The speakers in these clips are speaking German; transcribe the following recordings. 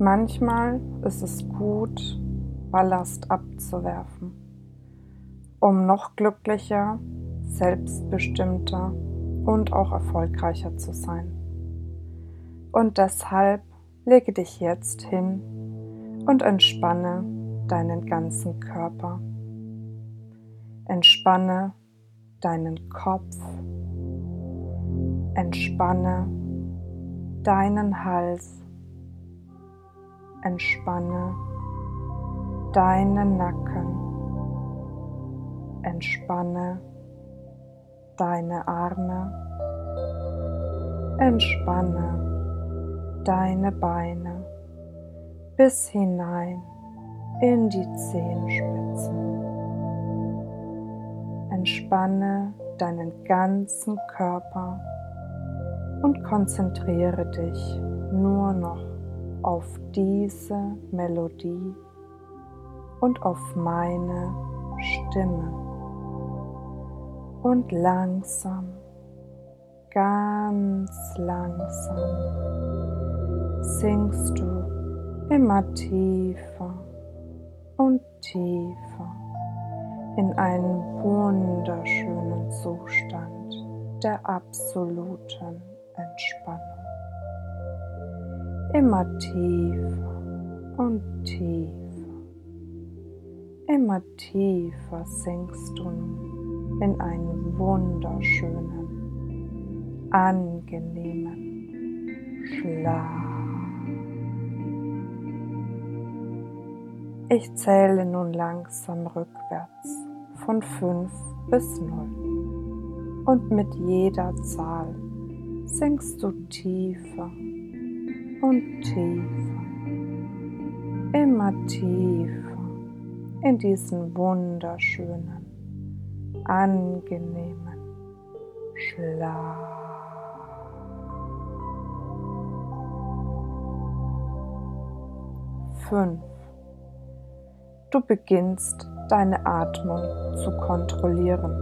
Manchmal ist es gut, Ballast abzuwerfen, um noch glücklicher, selbstbestimmter und auch erfolgreicher zu sein. Und deshalb lege dich jetzt hin und entspanne deinen ganzen Körper. Entspanne deinen Kopf. Entspanne deinen Hals. Entspanne deinen Nacken. Entspanne deine Arme. Entspanne deine Beine bis hinein in die Zehenspitzen. Entspanne deinen ganzen Körper und konzentriere dich nur noch auf diese Melodie und auf meine Stimme. Und langsam, ganz langsam sinkst du immer tiefer und tiefer in einen wunderschönen Zustand der absoluten Entspannung. Immer tiefer und tiefer. Immer tiefer sinkst du nun in einen wunderschönen, angenehmen Schlaf. Ich zähle nun langsam rückwärts von 5 bis 0 und mit jeder Zahl sinkst du tiefer und tiefer, immer tiefer in diesen wunderschönen, angenehmen Schlaf. 5. Du beginnst deine Atmung zu kontrollieren.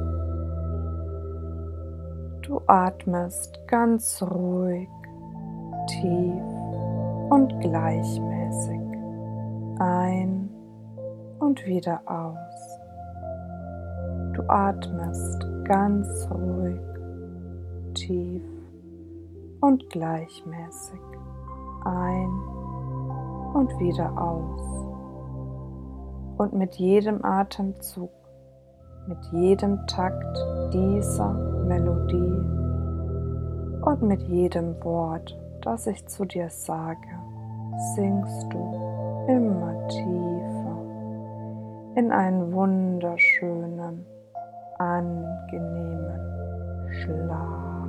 Du atmest ganz ruhig, tief und gleichmäßig ein und wieder aus. Du atmest ganz ruhig, tief und gleichmäßig ein und wieder aus. Und mit jedem Atemzug, mit jedem Takt dieser Melodie und mit jedem Wort, das ich zu dir sage, sinkst du immer tiefer in einen wunderschönen, angenehmen Schlaf.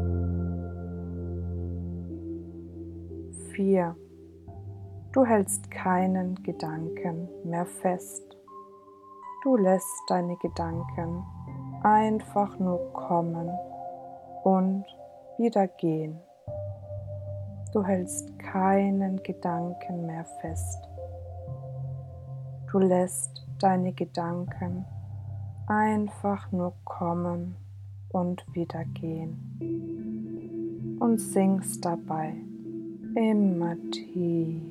4. Du hältst keinen Gedanken mehr fest. Du lässt deine Gedanken einfach nur kommen und wieder gehen. Du hältst keinen Gedanken mehr fest. Du lässt deine Gedanken einfach nur kommen und wieder gehen und sinkst dabei immer tiefer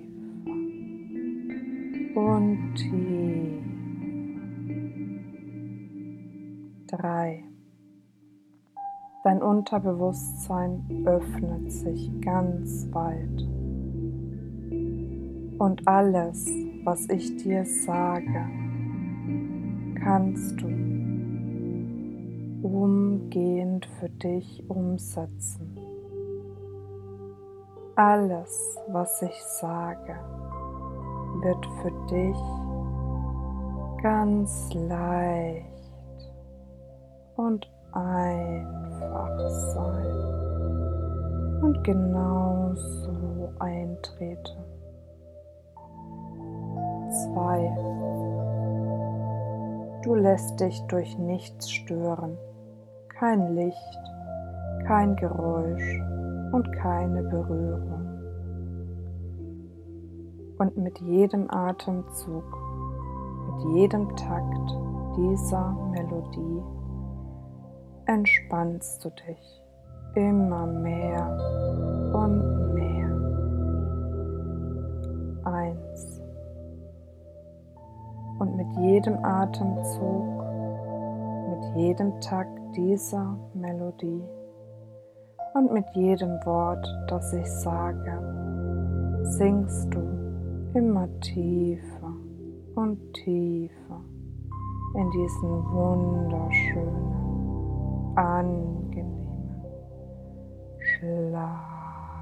und tiefer. 3. Dein Unterbewusstsein öffnet sich ganz weit und alles, was ich dir sage, kannst du umgehend für dich umsetzen. Alles, was ich sage, wird für dich ganz leicht und einfach sein und genau so eintreten. 2. Du lässt dich durch nichts stören, kein Licht, kein Geräusch und keine Berührung. Und mit jedem Atemzug, mit jedem Takt dieser Melodie entspannst du dich immer mehr und mehr. mit jedem Atemzug, mit jedem Takt dieser Melodie und mit jedem Wort, das ich sage, sinkst du immer tiefer und tiefer in diesen wunderschönen, angenehmen Schlaf.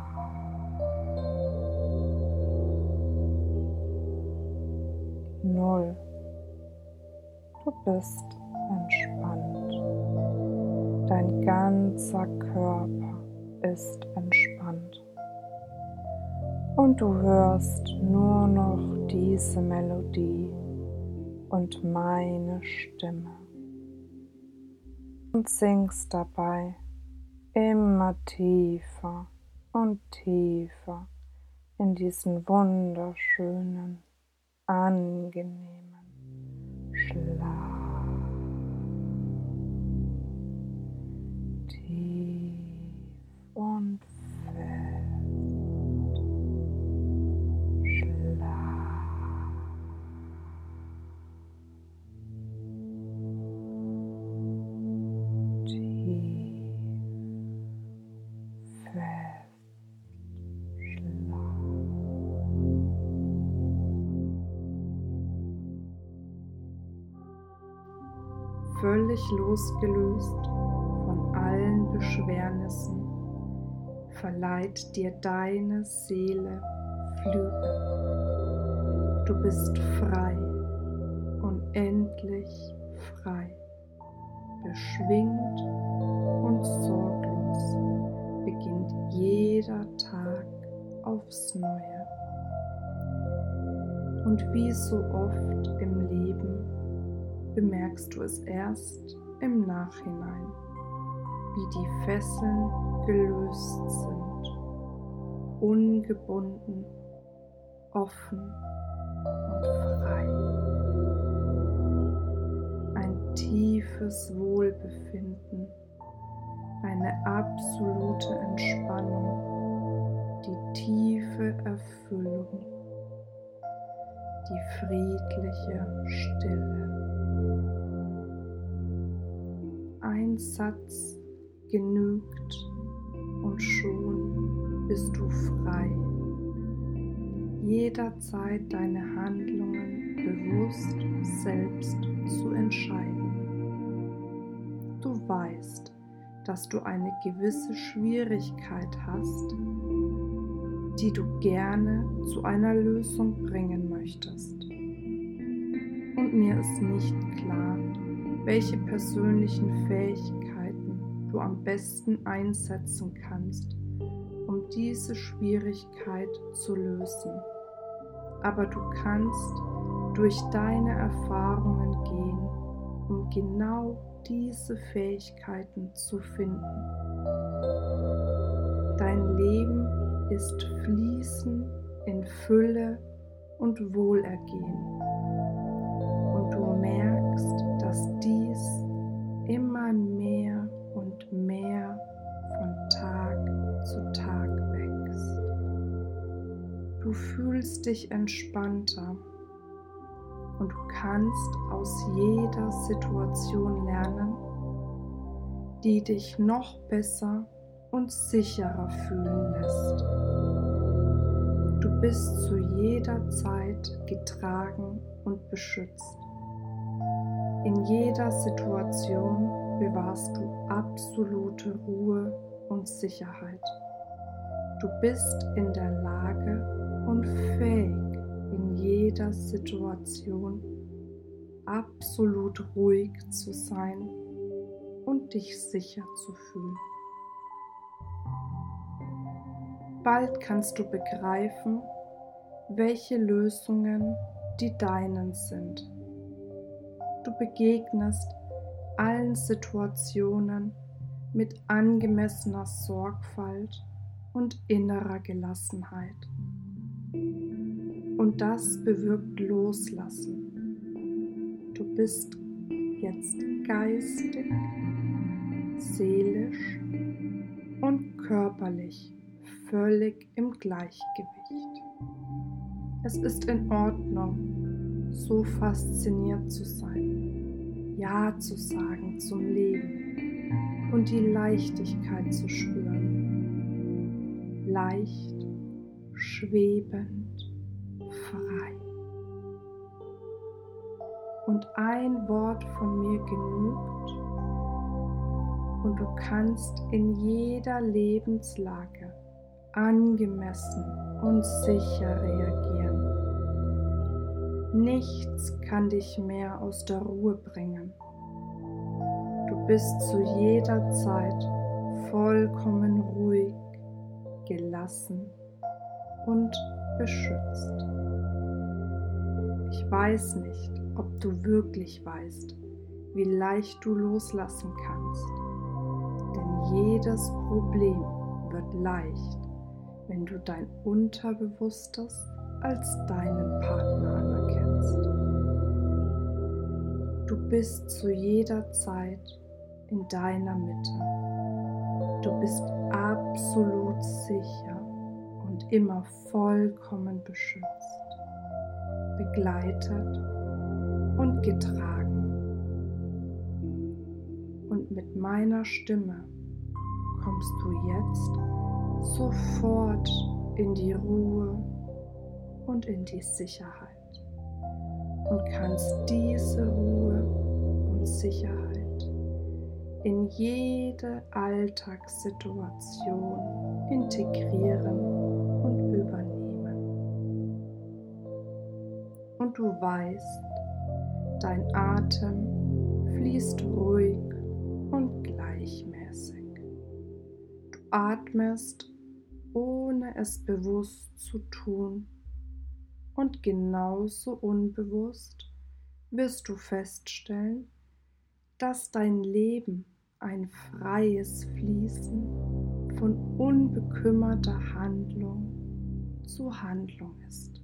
0. Du bist entspannt. Dein ganzer Körper ist entspannt. Und du hörst nur noch diese Melodie und meine Stimme. Und singst dabei immer tiefer und tiefer in diesen wunderschönen, angenehmen Schlaf. Tief und fest. Schlaf. Tief, fest. Schlaf. Völlig losgelöst von allen Beschwernissen verleiht dir deine Seele Flügel. Du bist frei, unendlich frei, beschwingt und sorglos beginnt jeder Tag aufs Neue. Und wie so oft im Leben bemerkst du es erst im Nachhinein, wie die Fesseln gelöst sind, ungebunden, offen und frei. Ein tiefes Wohlbefinden, eine absolute Entspannung, die tiefe Erfüllung, die friedliche Stille. Ein Satz genügt und schon bist du frei, jederzeit deine Handlungen bewusst selbst zu entscheiden. Du weißt, dass du eine gewisse Schwierigkeit hast, die du gerne zu einer Lösung bringen möchtest. Und mir ist nicht klar, welche persönlichen Fähigkeiten du am besten einsetzen kannst, um diese Schwierigkeit zu lösen. Aber du kannst durch deine Erfahrungen gehen, um genau diese Fähigkeiten zu finden. Dein Leben ist Fließen in Fülle und Wohlergehen. Und du merkst, dass dies immer mehr und mehr von Tag zu Tag wächst. Du fühlst dich entspannter und du kannst aus jeder Situation lernen, die dich noch besser und sicherer fühlen lässt. Du bist zu jeder Zeit getragen und beschützt. In jeder Situation bewahrst du absolute Ruhe und Sicherheit. Du bist in der Lage und fähig, in jeder Situation absolut ruhig zu sein und dich sicher zu fühlen. Bald kannst du begreifen, welche Lösungen die deinen sind. Du begegnest allen Situationen mit angemessener Sorgfalt und innerer Gelassenheit. Und das bewirkt Loslassen. Du bist jetzt geistig, seelisch und körperlich völlig im Gleichgewicht. Es ist in Ordnung, so fasziniert zu sein, Ja zu sagen zum Leben und die Leichtigkeit zu spüren. Leicht, schwebend, frei. Und ein Wort von mir genügt und du kannst in jeder Lebenslage angemessen und sicher reagieren. Nichts kann dich mehr aus der Ruhe bringen. Du bist zu jeder Zeit vollkommen ruhig, gelassen und beschützt. Ich weiß nicht, ob du wirklich weißt, wie leicht du loslassen kannst, denn jedes Problem wird leicht, wenn du dein Unterbewusstes als deinen Partner anerkennst. Du bist zu jeder Zeit in deiner Mitte. Du bist absolut sicher und immer vollkommen beschützt, begleitet und getragen. Und mit meiner Stimme kommst du jetzt sofort in die Ruhe und in die Sicherheit und kannst diese Ruhe und Sicherheit in jede Alltagssituation integrieren und übernehmen. Und du weißt, dein Atem fließt ruhig und gleichmäßig. Du atmest, ohne es bewusst zu tun, und genauso unbewusst wirst du feststellen, dass dein Leben ein freies Fließen von unbekümmerter Handlung zu Handlung ist.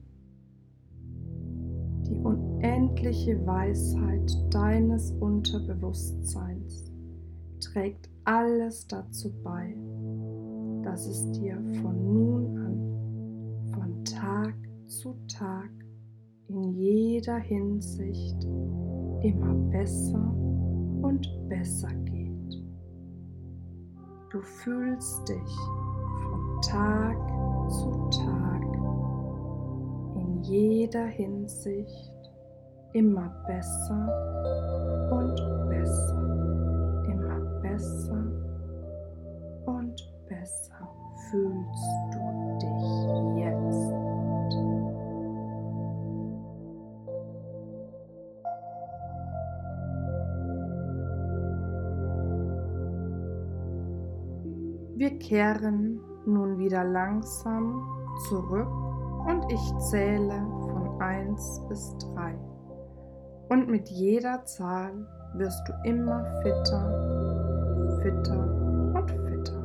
Die unendliche Weisheit deines Unterbewusstseins trägt alles dazu bei, dass es dir von nun an, von Tag zu Tag, in jeder Hinsicht immer besser und besser geht. Du fühlst dich von Tag zu Tag in jeder Hinsicht immer besser und besser, immer besser und besser fühlst du dich jetzt. Wir kehren nun wieder langsam zurück und ich zähle von 1 bis 3. Und mit jeder Zahl wirst du immer fitter, fitter und fitter.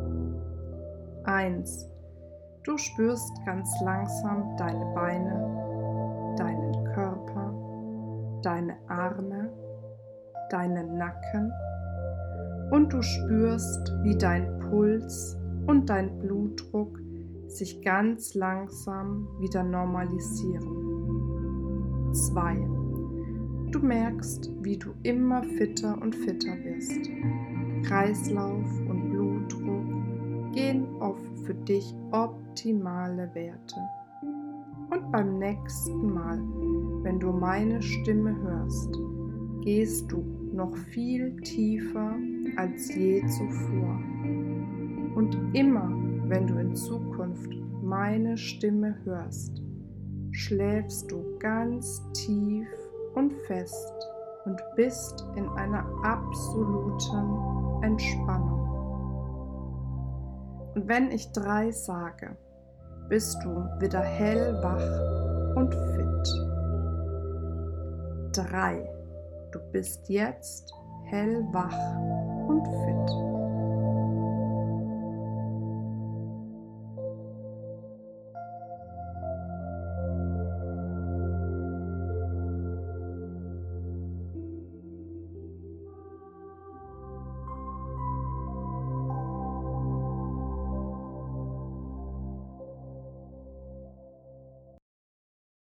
1. Du spürst ganz langsam deine Beine, deinen Körper, deine Arme, deinen Nacken und du spürst, wie dein Puls und dein Blutdruck sich ganz langsam wieder normalisieren. 2. Du merkst, wie du immer fitter und fitter wirst. Kreislauf und Blutdruck gehen auf für dich optimale Werte. Und beim nächsten Mal, wenn du meine Stimme hörst, gehst du noch viel tiefer als je zuvor. Und immer, wenn du in Zukunft meine Stimme hörst, schläfst du ganz tief und fest und bist in einer absoluten Entspannung. Und wenn ich 3 sage, bist du wieder hellwach und fit. 3. Du bist jetzt hellwach und fit.